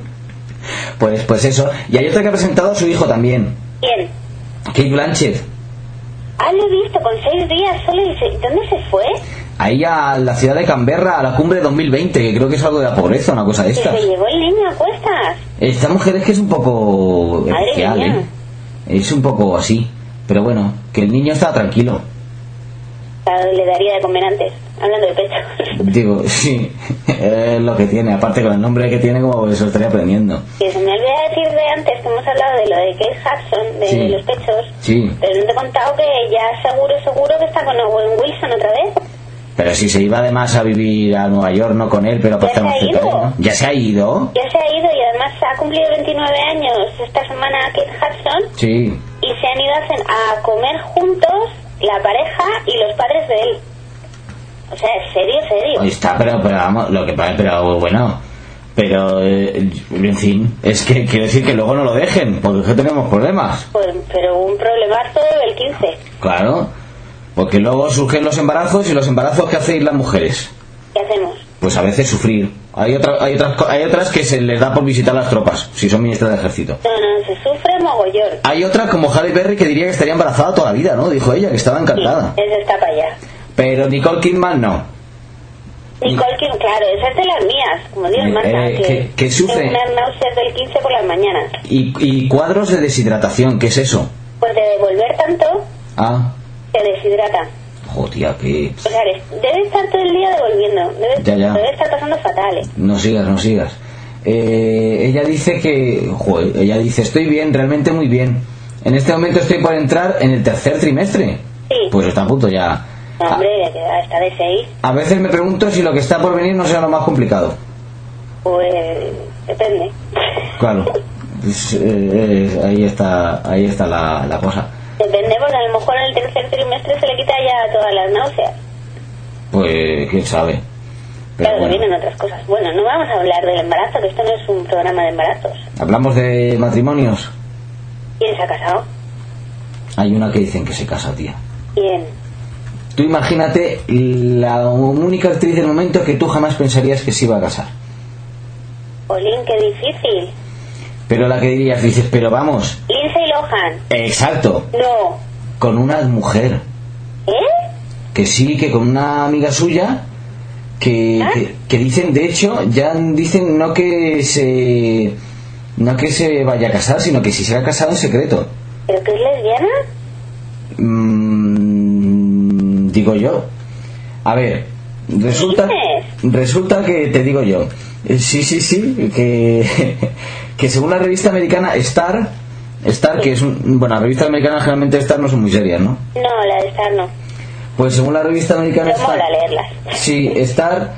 Pues eso. Y hay otra que ha presentado a su hijo también.
¿Quién?
Kate Blanchett.
Ah, lo he visto, con 6 días solo. ¿Dónde se fue?
Ahí a la ciudad de Canberra, a la cumbre 2020, que creo que es algo de la pobreza, una cosa de estas.
¿Se llevó el niño a cuestas?
Esta mujer es que es un poco especial, ¿eh? Es un poco así. Pero bueno, que el niño está tranquilo.
Claro, le daría de comer antes, hablando de pecho.
Digo, sí, es lo que tiene. Aparte con el nombre que tiene, como que se lo estaría aprendiendo.
Que se me olvidó decir de antes que hemos hablado de lo de Kate Hudson, de los pechos.
Sí.
Pero no te he contado que ya seguro que está con Owen Wilson otra vez.
Pero si se iba además a vivir a Nueva York, no con él, pero pues
¿Ya se ha ido?
¿no? ¿Ya se ha ido?
Ya se ha ido y además ha cumplido 29 años esta semana Kate Hudson.
Sí.
Y se han ido a comer juntos la pareja y los padres de él. O sea, serio.
Ahí está, pero vamos, pero bueno, pero en fin, es que quiere decir que luego no lo dejen, porque es que tenemos problemas.
Pues, pero un problemazo del 15.
Claro, porque luego surgen los embarazos y los embarazos ¿qué hacéis las mujeres?
¿Qué hacemos?
Pues a veces sufrir. Hay otras que se les da por visitar las tropas, si son ministras de ejército.
No, se sufre mogollón.
Hay otras como Halle Berry que diría que estaría embarazada toda la vida, ¿no? Dijo ella, que estaba encantada.
Sí, esa está para allá.
Pero Nicole Kidman no.
Nicole Kidman, claro, esa es de las mías, como Dios manda,
que sufre
unas náuseas del 15 por las mañanas.
Y cuadros de deshidratación, ¿qué es eso?
Pues de beber tanto, se deshidrata.
Joder, que...
O sea, debe estar todo el día devolviendo, debe estar pasando fatal.
No sigas. Ella dice, estoy bien, realmente muy bien. En este momento estoy por entrar en el 3er trimestre.
Sí.
Pues está a punto ya.
No, hombre, está de 6.
A veces me pregunto si lo que está por venir no será lo más complicado.
Pues depende.
Claro. Pues, ahí está la cosa.
Depende, porque a lo mejor en el 3er trimestre se le quita ya todas las náuseas.
Pues quién sabe. Pero
claro,
bueno.
vienen otras cosas. Bueno, no vamos a hablar del embarazo, que esto no es un programa de embarazos.
Hablamos de matrimonios.
¿Quién se ha casado?
Hay una que dicen que se casa, tía.
¿Quién?
Tú imagínate la única actriz del momento que tú jamás pensarías que se iba a casar.
Jolín, qué difícil.
Pero la que dirías, dices, pero vamos.
Lindsay Lohan.
Exacto.
No.
Con una mujer. Que sí, que con una amiga suya que dicen, de hecho, ya dicen no que se vaya a casar, sino que si se ha casado en secreto.
¿Pero que es lesbiana?
Digo yo. A ver, resulta que te digo yo. Sí, que según la revista americana Star, que es la revista americana generalmente Star no son muy serias, ¿no?
No, la de Star no.
Pues según la revista americana
Star, mola leerlas.
Sí, Star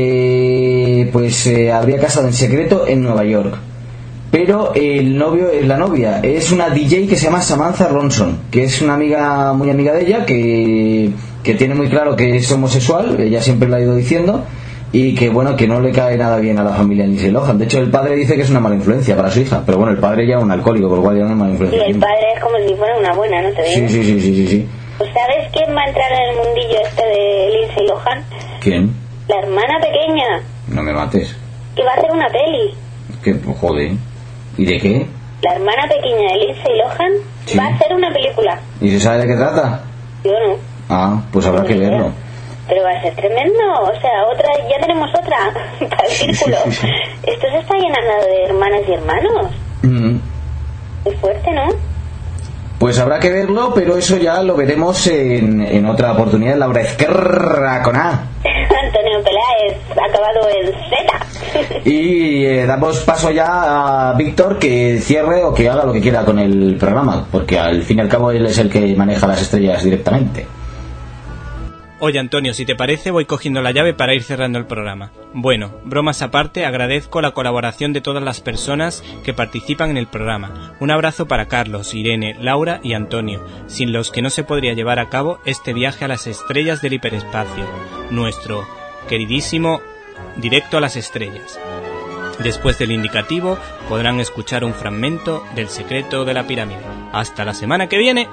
habría casado en secreto en Nueva York. Pero la novia es una DJ que se llama Samantha Ronson, que es una amiga, muy amiga de ella, que tiene muy claro que es homosexual, ella siempre lo ha ido diciendo, y que bueno, que no le cae nada bien a la familia Lindsay Lohan. De hecho, el padre dice que es una mala influencia para su hija, pero bueno, el padre ya es un alcohólico, por lo cual ya no es mala influencia.
Y el padre es como si fuera una buena, ¿no te digo?
Sí.
Pues ¿sabes quién va a entrar en el mundillo de Lindsay Lohan?
¿Quién?
La hermana pequeña.
No me mates.
Que va a hacer una peli.
Que joder. ¿Y de qué?
La hermana pequeña de Lindsay Lohan va a hacer una película.
¿Y se sabe de qué trata?
Yo no.
Ah, pues habrá que verlo.
Pero va a ser tremendo, o sea, ya tenemos otra para el círculo. Esto se está llenando de hermanas y hermanos. Muy fuerte, ¿no?
Pues habrá que verlo, pero eso ya lo veremos en otra oportunidad. Laura Ezquerra con A.
Antonio Peláez, acabado en Z.
Y damos paso ya a Víctor, que cierre o que haga lo que quiera con el programa, porque al fin y al cabo él es el que maneja las estrellas directamente.
Oye, Antonio, si te parece, voy cogiendo la llave para ir cerrando el programa. Bueno, bromas aparte, agradezco la colaboración de todas las personas que participan en el programa. Un abrazo para Carlos, Irene, Laura y Antonio, sin los que no se podría llevar a cabo este viaje a las estrellas del hiperespacio, nuestro queridísimo Directo a las Estrellas. Después del indicativo, podrán escuchar un fragmento del secreto de la pirámide. Hasta la semana que viene.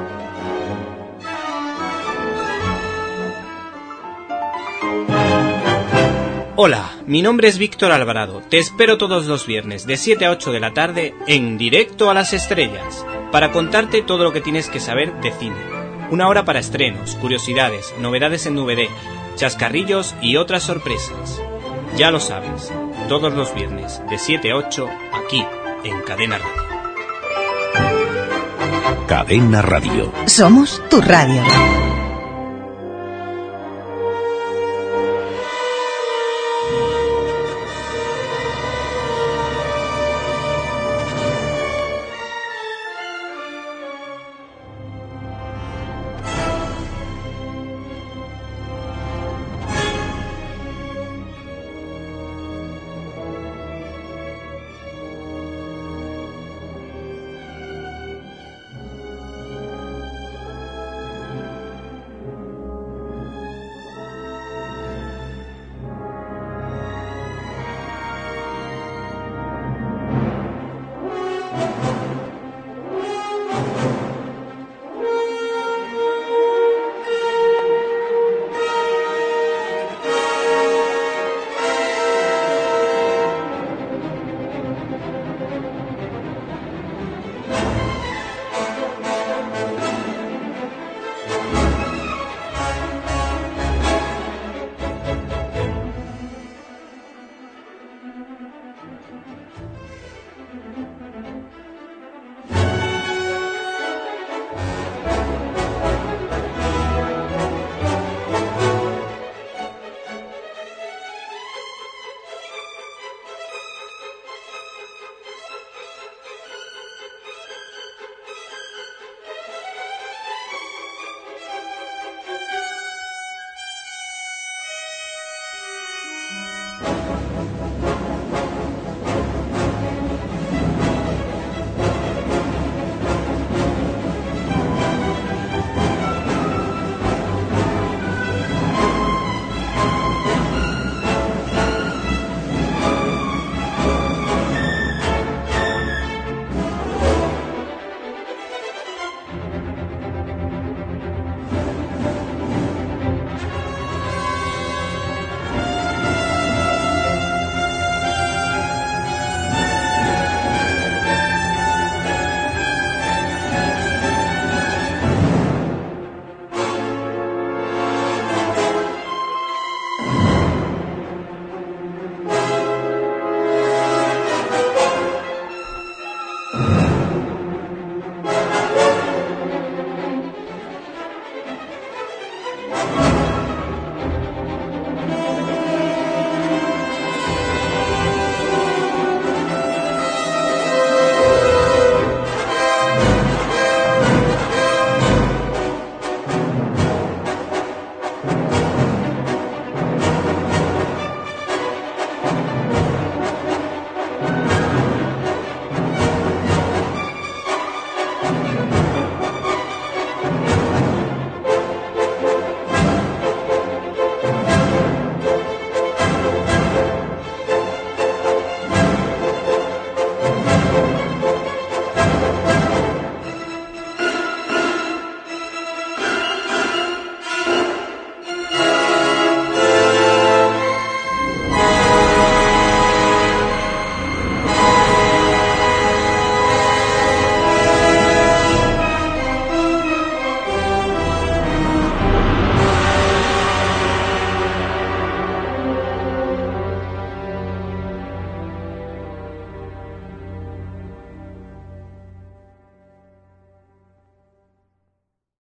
Hola, mi nombre es Víctor Alvarado. Te espero todos los viernes de 7 a 8 de la tarde en Directo a las Estrellas para contarte todo lo que tienes que saber de cine. Una hora para estrenos, curiosidades, novedades en DVD, chascarrillos y otras sorpresas. Ya lo sabes, todos los viernes de 7 a 8 aquí en Cadena Radio.
Cadena Radio.
Somos tu radio.